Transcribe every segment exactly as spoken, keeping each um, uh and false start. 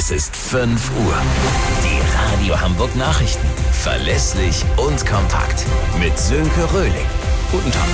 Es ist fünf Uhr. Die Radio Hamburg Nachrichten. Verlässlich und kompakt. Mit Sönke Röhling. Guten Tag.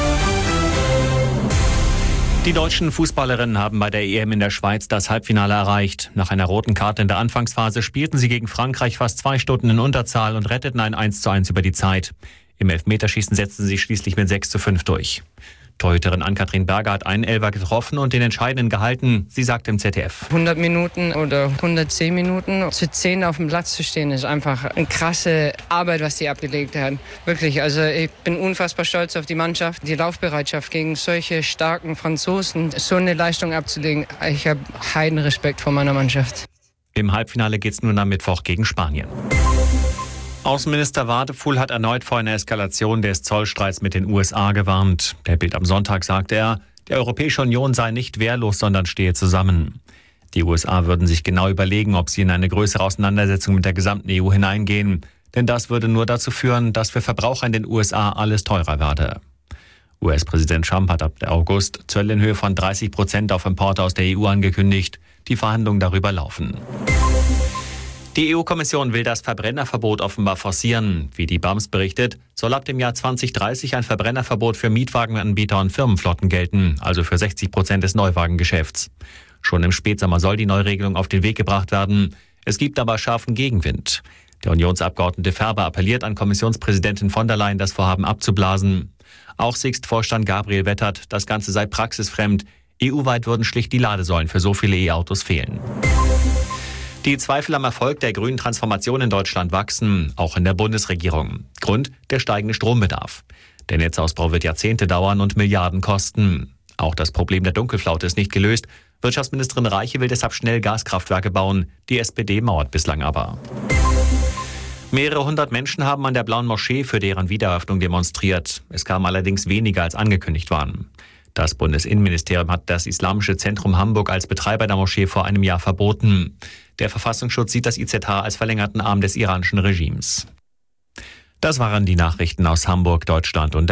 Die deutschen Fußballerinnen haben bei der E M in der Schweiz das Halbfinale erreicht. Nach einer roten Karte in der Anfangsphase spielten sie gegen Frankreich fast zwei Stunden in Unterzahl und retteten ein eins zu eins über die Zeit. Im Elfmeterschießen setzten sie schließlich mit sechs zu fünf durch. Torhüterin Ann-Kathrin Berger hat einen Elfer getroffen und den Entscheidenden gehalten. Sie sagt im Z D F: hundert Minuten oder hundertzehn Minuten zu zehn auf dem Platz zu stehen, ist einfach eine krasse Arbeit, was sie abgelegt hat. Wirklich, also ich bin unfassbar stolz auf die Mannschaft. Die Laufbereitschaft gegen solche starken Franzosen, so eine Leistung abzulegen. Ich habe heiden Respekt vor meiner Mannschaft. Im Halbfinale geht es nun am Mittwoch gegen Spanien. Außenminister Wadefuhl hat erneut vor einer Eskalation des Zollstreits mit den U S A gewarnt. Der Bild am Sonntag sagte er, die Europäische Union sei nicht wehrlos, sondern stehe zusammen. Die U S A würden sich genau überlegen, ob sie in eine größere Auseinandersetzung mit der gesamten E U hineingehen. Denn das würde nur dazu führen, dass für Verbraucher in den U S A alles teurer werde. U S-Präsident Trump hat ab August Zölle in Höhe von dreißig Prozent auf Importe aus der E U angekündigt. Die Verhandlungen darüber laufen. Die E U-Kommission will das Verbrennerverbot offenbar forcieren. Wie die B A M S berichtet, soll ab dem Jahr zwanzig dreißig ein Verbrennerverbot für Mietwagenanbieter und Firmenflotten gelten, also für sechzig Prozent des Neuwagengeschäfts. Schon im Spätsommer soll die Neuregelung auf den Weg gebracht werden. Es gibt aber scharfen Gegenwind. Der Unionsabgeordnete Ferber appelliert an Kommissionspräsidentin von der Leyen, das Vorhaben abzublasen. Auch Sixt-Vorstand Gabriel wettert, das Ganze sei praxisfremd. E U-weit würden schlicht die Ladesäulen für so viele E-Autos fehlen. Die Zweifel am Erfolg der grünen Transformation in Deutschland wachsen, auch in der Bundesregierung. Grund: der steigende Strombedarf. Der Netzausbau wird Jahrzehnte dauern und Milliarden kosten. Auch das Problem der Dunkelflaute ist nicht gelöst. Wirtschaftsministerin Reiche will deshalb schnell Gaskraftwerke bauen. Die S P D mauert bislang aber. Mehrere hundert Menschen haben an der Blauen Moschee für deren Wiedereröffnung demonstriert. Es kamen allerdings weniger, als angekündigt waren. Das Bundesinnenministerium hat das Islamische Zentrum Hamburg als Betreiber der Moschee vor einem Jahr verboten. Der Verfassungsschutz sieht das I Z H als verlängerten Arm des iranischen Regimes. Das waren die Nachrichten aus Hamburg, Deutschland und der